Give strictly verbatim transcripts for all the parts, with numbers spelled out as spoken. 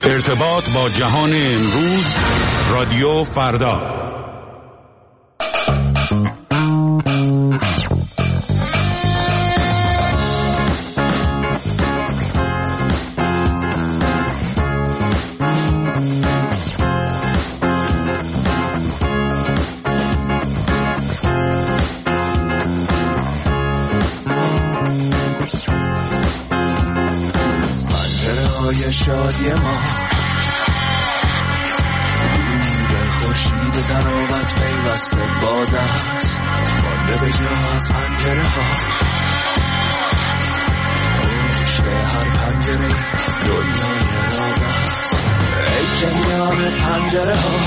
ارتباط با جهان امروز، رادیو فردا. شادی ما به خورشید تراوت پیوسته باز است، مانده به جا از پنجره ها. پشت هر پنجره دنیای راز است، ای که میان پنجره ها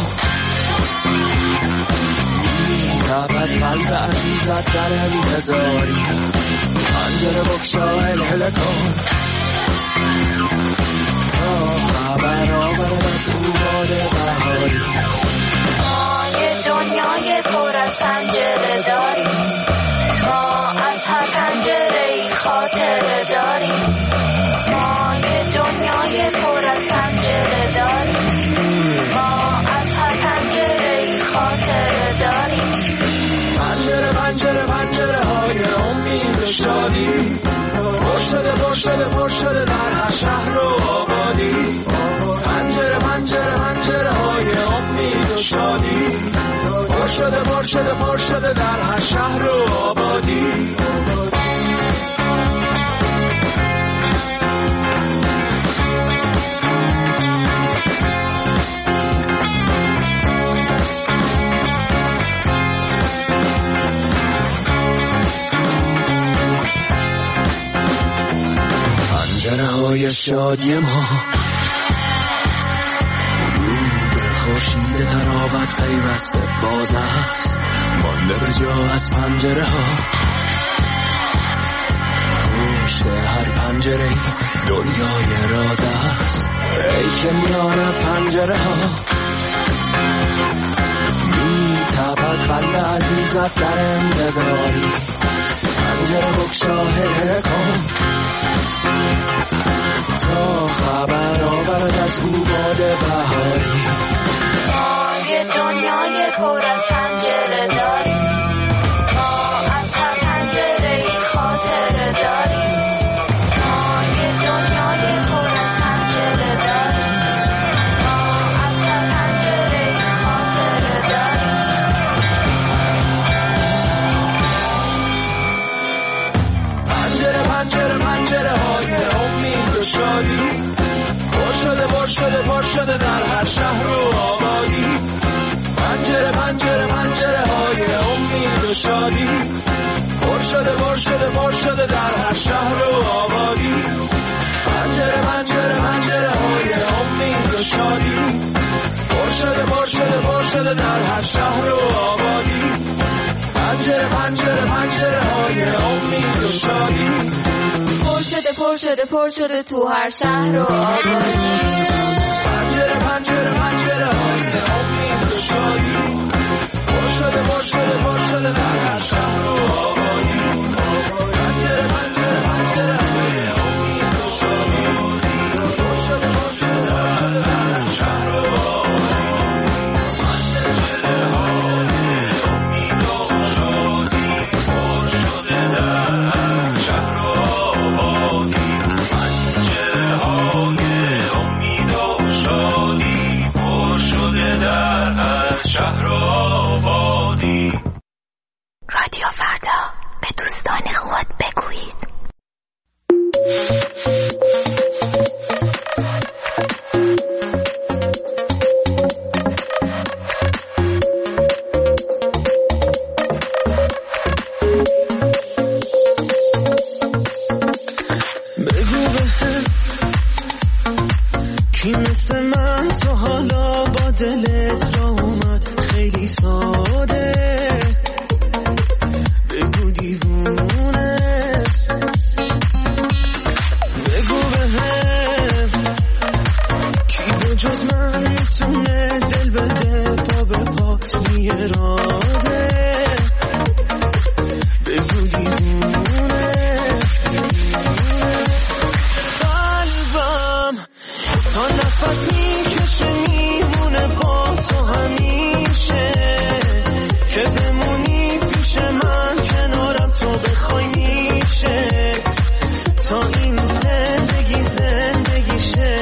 می‌تابد قلب عزیزت در انتظاری. پنجره بگشا الهله کن خبر آورد از او باد بهاری. ما یه دنیای پر از پنجره داریم، ما از هر پنجره ای خاطره داریم. ما یه دنیای پر از پنجره داریم، ما از هر پنجره ای خاطره داریم. پنجره پنجره پنجره های امید و شادی، پر شده پر شده پر شده در هر شهر و آبادی. پنجره پنجره پنجره های امید و شادی، پر شده پر شده پر شده در هر شهر و آبادی. پنجره های شادی ما رو به خورشید تراوت پیوسته باز است، مانده به جا از پنجره ها. پشت هر پنجره دنیای راز است، ای که میان پنجره ها می‌تابد قلب عزیزت در انتظاری. پنجره بگشا هله کن تا خبر آورد از او باد بهاری. ما یه دنیای پر از پنجره داریم، ما از هر پنجره ای خاطره داریم. ما یه دنیای پر از پنجره داریم، ما از هر پنجره ای خاطره داریم. پنجره پنجره پنجره های امید و شادی، پر شده پر شده پر شده در هر شهر و آبادی. پنجره پنجره پنجره های امید و شادی، پر شده پر شده پر شده در هر شهر و آبادی. پنجره پنجره پنجره های امید و شادی، پر شده پر شده پر شده در هر شهر و آبادی. پنجره پنجره پنجره های امید و شادی، پر شده پر شده پر شده تو هر شهر و آبادی. پنجره پنجره پنجره های امید و شادی، پر شده پر شده پر شده در هر شهر و آبادی. پنجره پنجره پنجره های امید و شادی، پر شده پر شده پر شده در هر شهر و آبادی. پنجره های امید و شادی، پر شده در هر شهر و آبادی. پنجره های امید و شادی، پر شده در هر شهر و آبادی. رادیو فردا، به دوستان خود بگویید. بگو بهم کی مثل من تو حالا با دلت را اومد خیلی ساده. بگو دیوونه، بگو بهم کی به جز من میتونه دل بده پا به پات میراده. بگو دیوونه، قلبم تا نفس میکشه میمونه با تو همیشه، که بمونی پیش من کنارم تو بخوای میشه، تا این زندگی زندگیشه.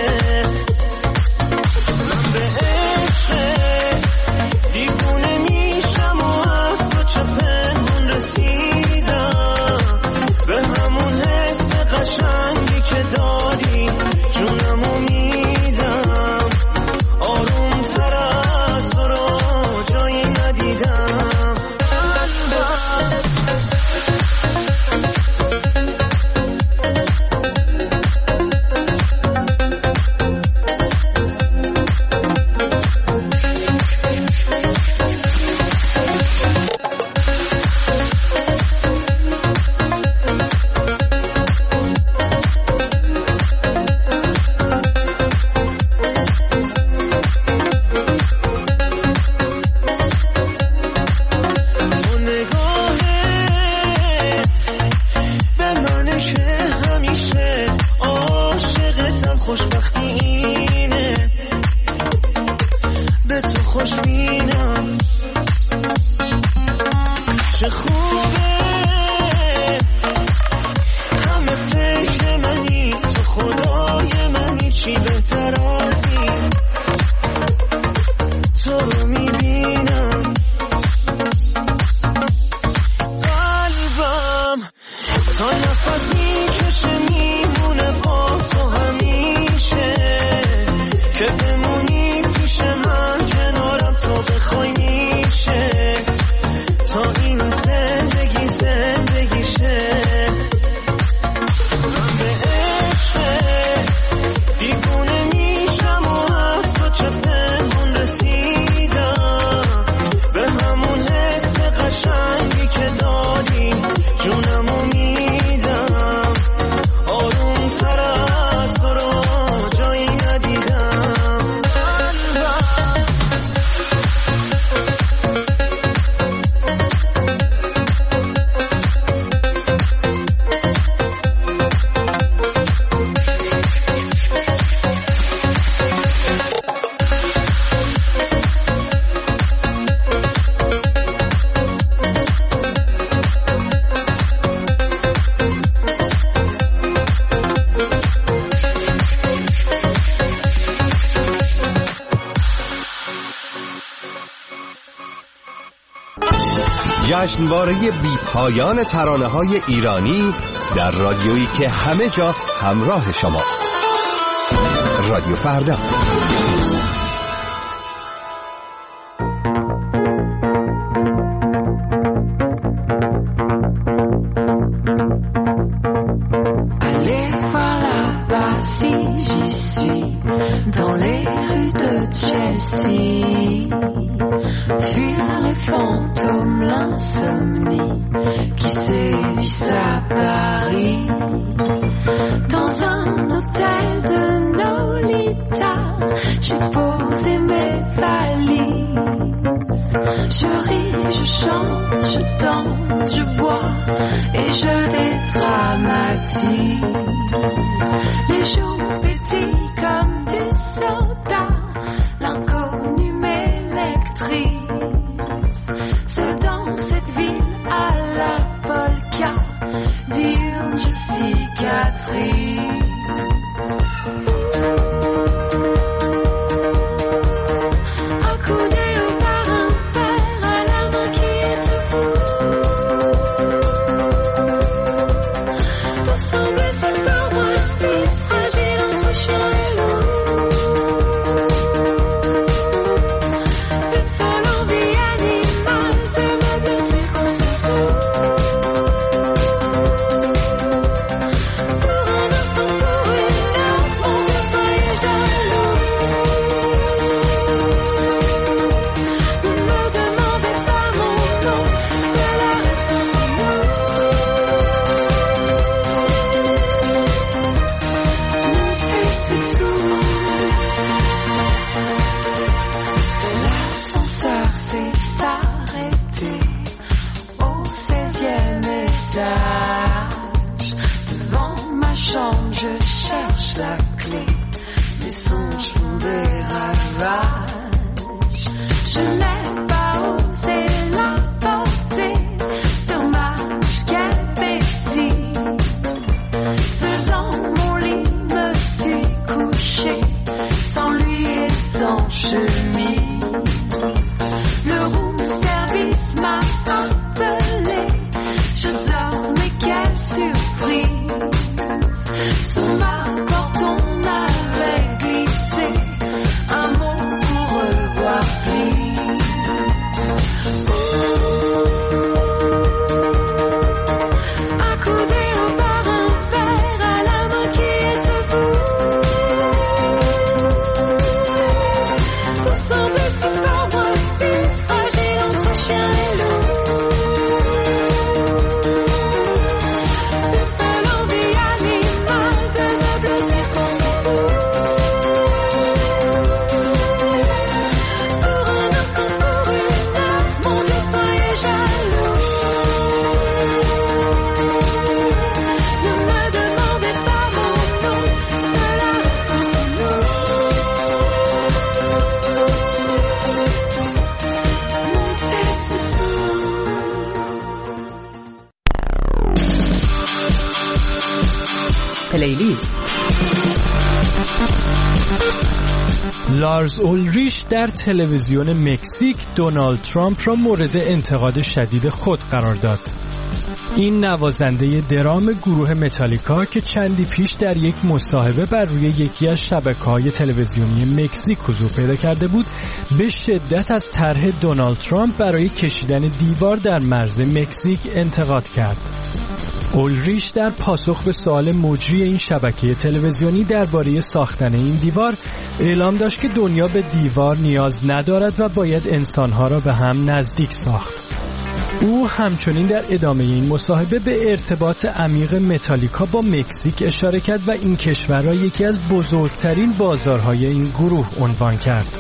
من به عشق دیوونه میشم و از تو چه پنهون رسیدم، به همون حس قشنگی که داری جونمو میدم، آروم تر از تو رو جایی ندیدم. جشنواره بی پایان ترانه‌های ایرانی در رادیویی که همه جا همراه شماست. رادیو فردا. Fragile, insouciant. rage. Je n'ai pas osé la porter, dommage, quelle bêtise. Seul dans mon lit me suis couché, sans lui et sans chemise. Le room service m'a appelé, je dors mais quelle surprise. Sous ma porte on avait glissé un mot pour revoir please. Accoudé au bar, un verre à la main qui est debout. Tout semble si fort, moi si fragile entre chien et loup. Une folle envie animale de me blesser contre vous. Pour un instant, pour une heure, mon Dieu, soyez jaloux. Ne me demandez pas mon nom, cela reste entre nous. Montez, c'est tout. پلیلیست. لارز اولریش در تلویزیون مکزیک دونالد ترامپ را مورد انتقاد شدید خود قرار داد. این نوازنده درام گروه متالیکا که چندی پیش در یک مصاحبه بر روی یکی از شبکه‌های تلویزیونی مکزیک حضور پیدا کرده بود، به شدت از طرح دونالد ترامپ برای کشیدن دیوار در مرز مکزیک انتقاد کرد. اولریش در پاسخ به سوال مجری این شبکه تلویزیونی درباره ساختن این دیوار اعلام داشت که دنیا به دیوار نیاز ندارد و باید انسانها را به هم نزدیک ساخت. او همچنین در ادامه این مصاحبه به ارتباط عمیق متالیکا با مکزیک اشاره کرد و این کشور را یکی از بزرگترین بازارهای این گروه عنوان کرد.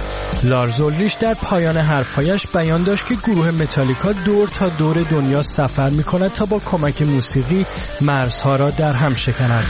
لارز اولریش در پایان حرفایش بیان داشت که گروه متالیکا دور تا دور دنیا سفر می کند تا با کمک موسیقی مرزها را در هم شکند.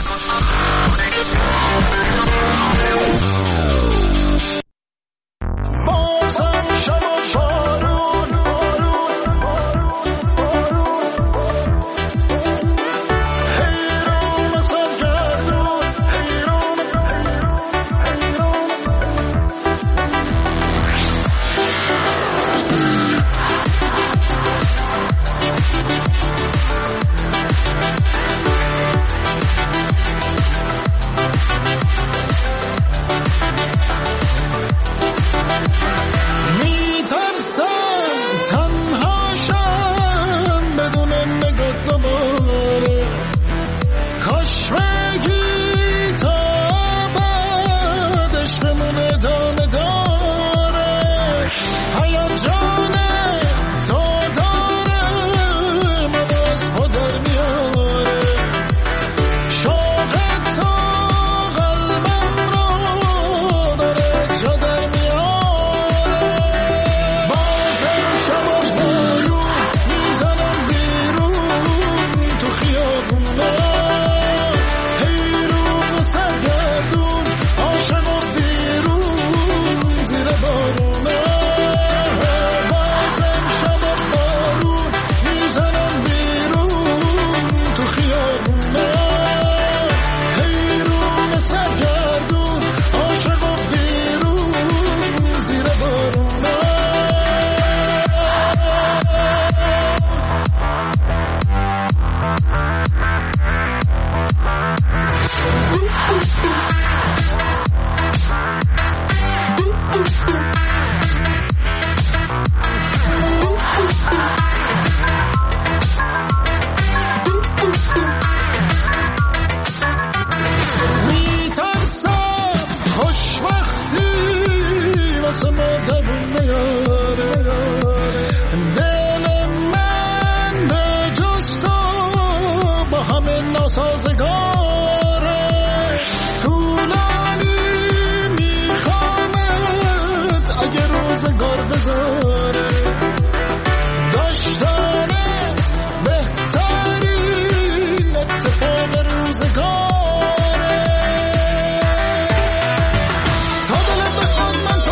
تا دلت بخواد من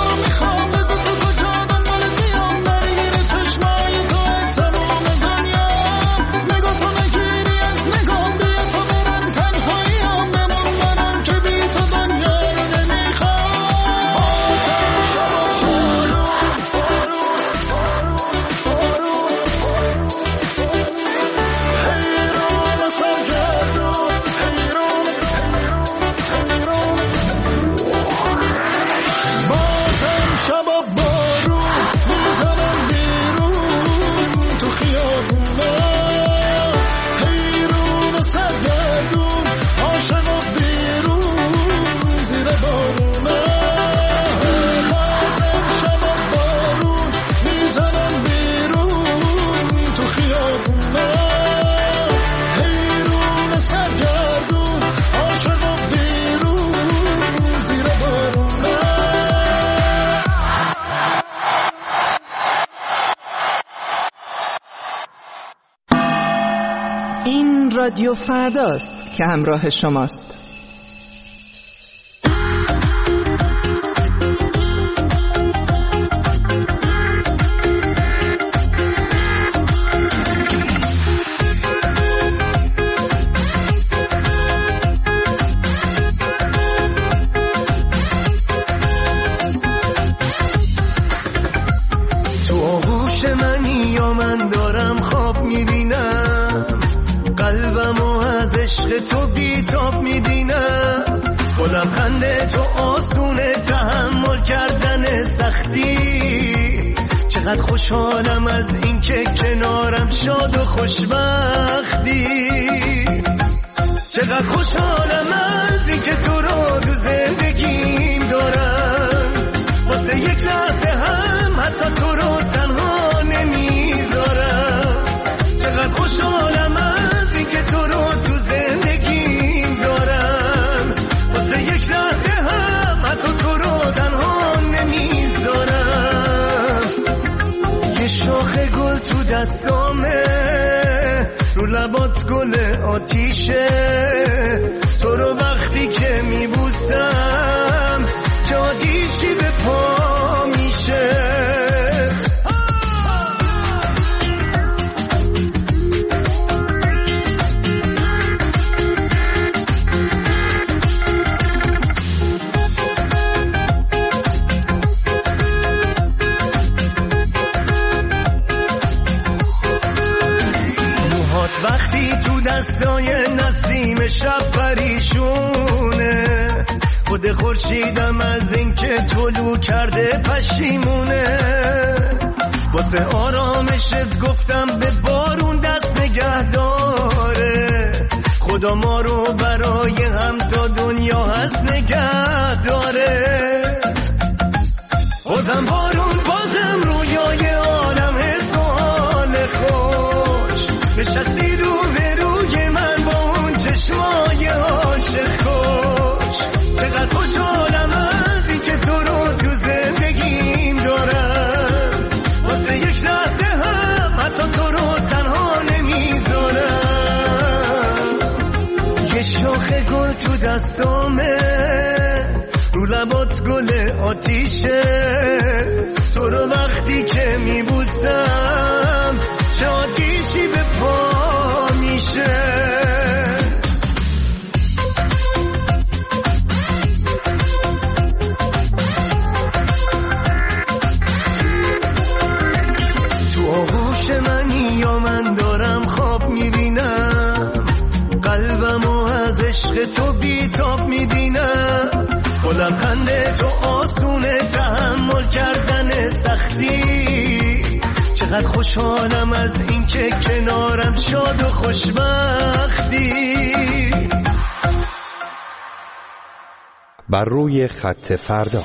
رادیو فرداست که همراه شماست. تو بیتاب میبینم با لبخند تو آسونه تحمل کردن سختی. چقدر خوشحالم از این که کنارم شاد و خوشبختی. چقدر خوشحالم از این که تو رو تو زندگیم دارم. واسه یک لحظه هم حتی تو رو تنها نمیذارم. چقدر خوشحالم از این که تو رو تو زندگیم دارم. واسه یک لحظه هم حتی تو رو تنها نمیذارم. یه شاخه گل تو دستامه، رو لبات گل آتیشه. تو رو وقتی که میبوسم چه آتیشی به پا میشه. وقتی تو دستای نسیم شب پریشونه، خود خورشیدم از این که طلوع کرده پشیمونه. واسه آرامشت گفتم به بارون دست نگه داره. خدا ما رو برای هم تا دنیا هست نگه داره. بازم بارون بازم رویای عالم سوال خوش. نشستی رو به روی من با اون چشمای عاشق خوش. چقدر خوشحالم از این که تو رو تو زندگیم دارم. واسه یک لحظه هم حتی تو رو تنها نمیذارم. یه شاخه گل تو دستامه، رو لبات گل آتیشه. تو رو وقتی که میبوسم چه آتیشی به پا میشه. تو آغوش منی یا من دارم خواب میبینم. قلبمو از عشق تو بیتاب میبینم. با لبخند تو آسونه تحمل کردن سختی. چقدر خوشحالم از این که کنارم شاد و خوشبختی. بر روی خط فردا.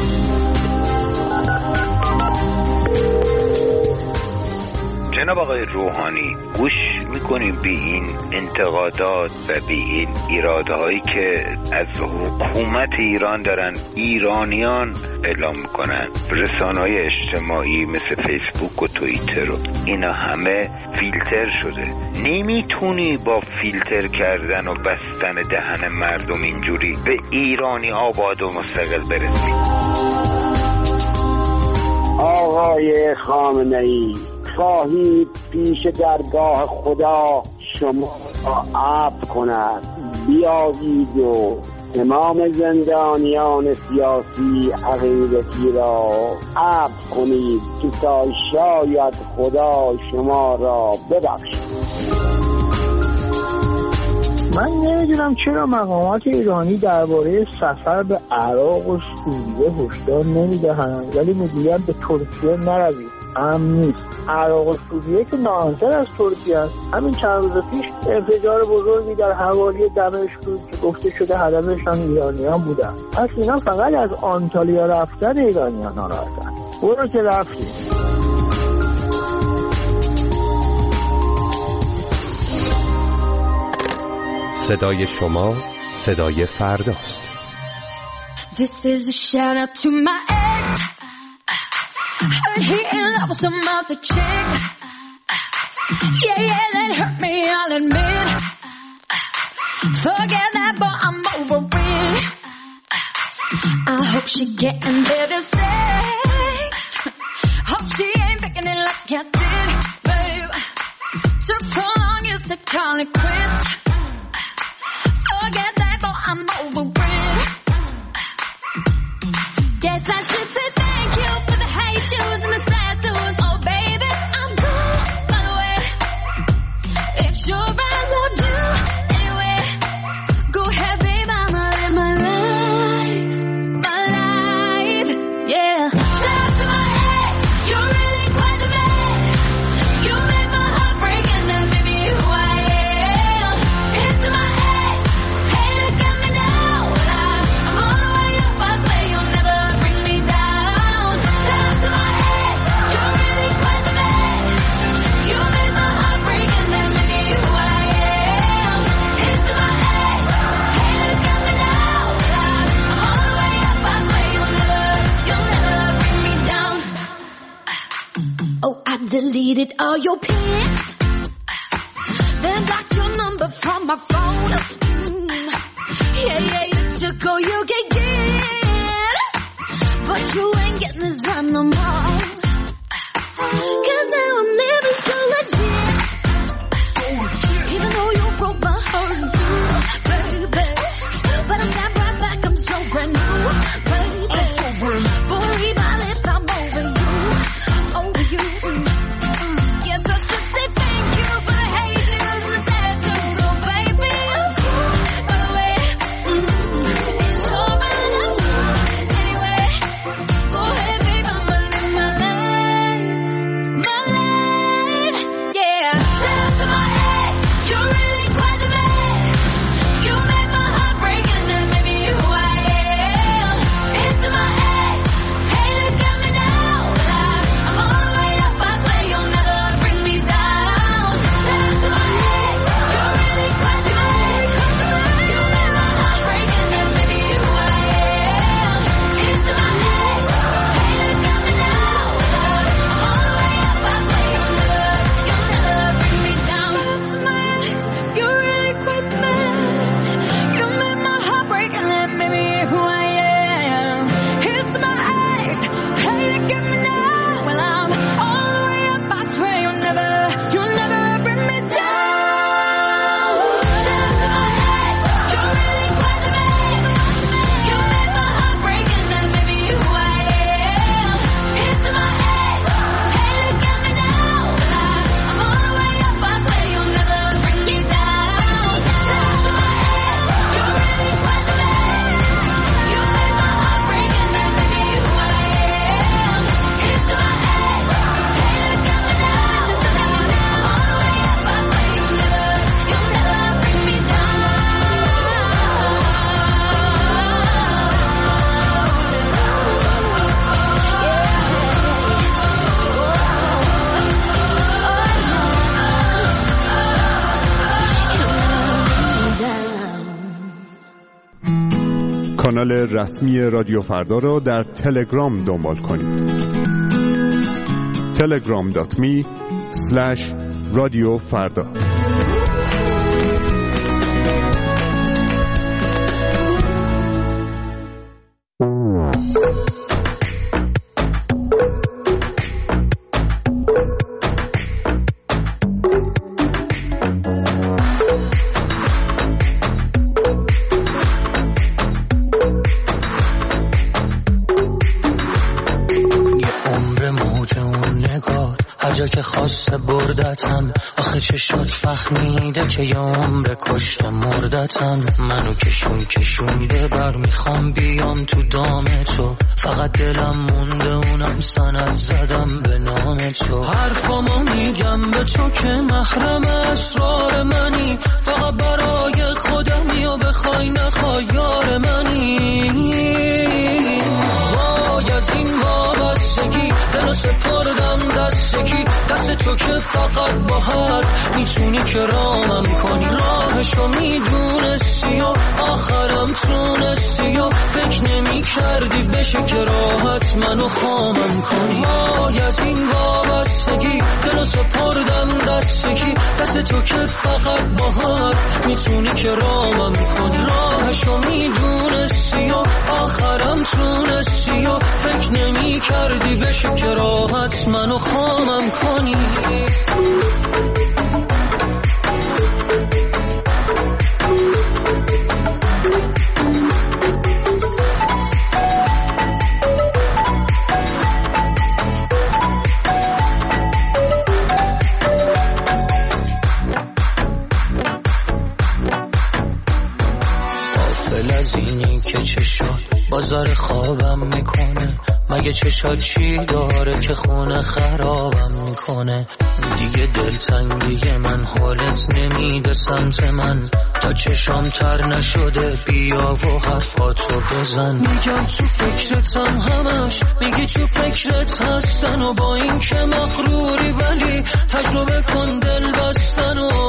جناب آقای روحانی، گوش میکنیم به این انتقادات و به این ایراده هایی که از حکومت ایران دارن ایرانیان اعلام میکنن. رسانه‌های اجتماعی مثل فیسبوک و توییتر و اینا همه فیلتر شده. نمیتونی با فیلتر کردن و بستن دهن مردم اینجوری به ایرانی آباد و مستقل برسی. آقای خامنه‌ای، خواهید پیش درگاه خدا شما را عفو کند، بیایید و تمام زندانیان سیاسی عقیدتی را عفو کنید که تا شاید خدا شما را ببخشد. من نمیدونم چرا مقامات ایرانی درباره سفر به عراق و سوریه هشدار نمیدهند، ولی میگویند به ترکیه نروید، امن نیست. عراق و سوریه که ناامن‌تر از ترکیه است. همین چند روز پیش انفجار بزرگی در حوالی دمشق بود که گفته شده هدفشان ایرانیان بودند. پس اینا فقط از آنتالیا رفتن ایرانیان ناراحتند. برو که رفتیم. صدای شما صدای فرداست. This is a shout out to my ex. Heard he in love with some other chick. Yeah, yeah, that hurt me, I'll admit. Forget that, but I'm over it. I hope she getting better sex. Hope she ain't picking it like I did, babe. Took so long, you said call it quits. Forget that, but I'm over it. Guess I should say thank you for the hate yous and the tattoos. Oh baby, I'm cool, by the way. It's your right, loved you anyway. Go ahead, babe, I'ma live my life, my life, yeah. Shout out to my ex, you're really quite the man. You made my heart break and then baby who I am. Here's to my ex, hey look at me now. I'm, I'm all the way up, I swear you'll never bring me down. Shout out to my ex, you're really quite the man. You made my heart break and then baby who I am. Here's to my ex, hey look at me now. I'm all the way up, I swear you'll never, you'll never bring me down. Oh, I deleted all your pics, then blocked your number from my phone. Mm. Yeah, yeah, you took all you can get, but you ain't getting this done no more. Cause now I'm living so legit, even though you broke my heart too, baby. But I stand right back, I'm so brand new, baby. Boy, read my lips, I'm over you, over you. Yes, I should say thank you for the hate and the tattoos. Oh, baby, I'm cool, by the way. It's your right, love you anyway. Go ahead, babe, I'ma live my life, my life, yeah. Shout out to my ex, you're really quite the man. You made my heart break and then baby who I am. Here's to my ex, hey look at me now. I'm all the way up, I swear you'll never bring me down. Shout out to my ex, you're really quite the man. You made my heart break and then baby who I am. Here's to my ex, hey look at me now. I'm all the way up, I swear you'll never, you'll never bring me down. Shout out to my ex, you're really quite the man. You made my heart break and then baby who I am. Here's to my ex, hey look at me now. Well, I'm all the way up, I swear you'll never, you'll never bring me down. Shout out to my ex, you're really quite the man. You made my heart break and then baby who I am. Here's to my ex, hey look at me now. Well, I'm all the way up, I swear you'll never bring me down. Shout out to my ex, you're really quite the man. You made my heart break and then baby who I am. Here's to my ex, hey look at me now. I'm all the way up, I swear you'll never, you'll never bring me down. کانال رسمی رادیو فردا را در تلگرام دنبال کنید. تلگرام دات می اسلش رادیو فردا. جا که خواسته بردتن، آخه چه شد فهمیده که یه عمر کشته مردتن. منو کشون کشونده بر میخوام بیام تو دام تو، فقط دلم مونده اونم سند زدم به نام تو. حرفامو میگم به تو که محرم اسرار منی، فقط برای خودمی و بخوای نخوای یار منی. وای از این وابستگی دلو سپردم دستگی، دست تو که فقط با حرف میتونی که رامم کنی. راهشو میدونستی و آخرم تونستی و فکر نمی کردی بشه که راحت منو خامم کنی. وای از این وابستگی دلو سپردم دستگی، دست تو که فقط با حرف میتونی که رامم کنی. راهشو میدونستی و آخرم تونستی و فکر نمی کردی بشه که راحت منو خامم کنی. بازار خوابم میکنه، مگه چشات چی داره که خونه خرابم میکنه. دیگه دلتنگی من حالت نمیده سمت من، تا چشام تر نشده بیا و حرفاتو بزن. میگم تو فکرتم همش، میگی تو فکرت هستن و با این که مغروری ولی تجربه کن دل بستن. و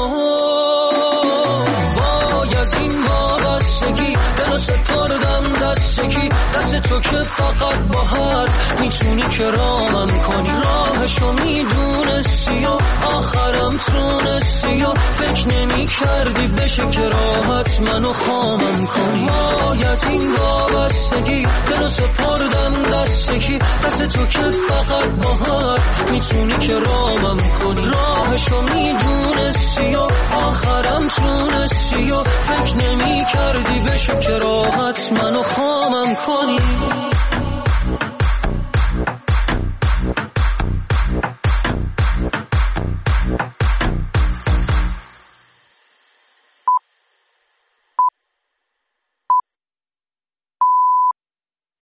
وای از این وابستگی دلو سپردم دستگی، دست تو که فقط با حرف میتونی که رامم کنی. راهشو میدونستی و آخرم تونستی و فکر نمی کردی بشه که راحت منو خامم کنی. وای از این وابستگی دلو سپردم دستگی، دست تو که فقط با حرف میتونی که رامم کنی. راهشو میدونستی و آخرم تونستی و فکر نمی کردی بشه که راحت منو خامم کنی.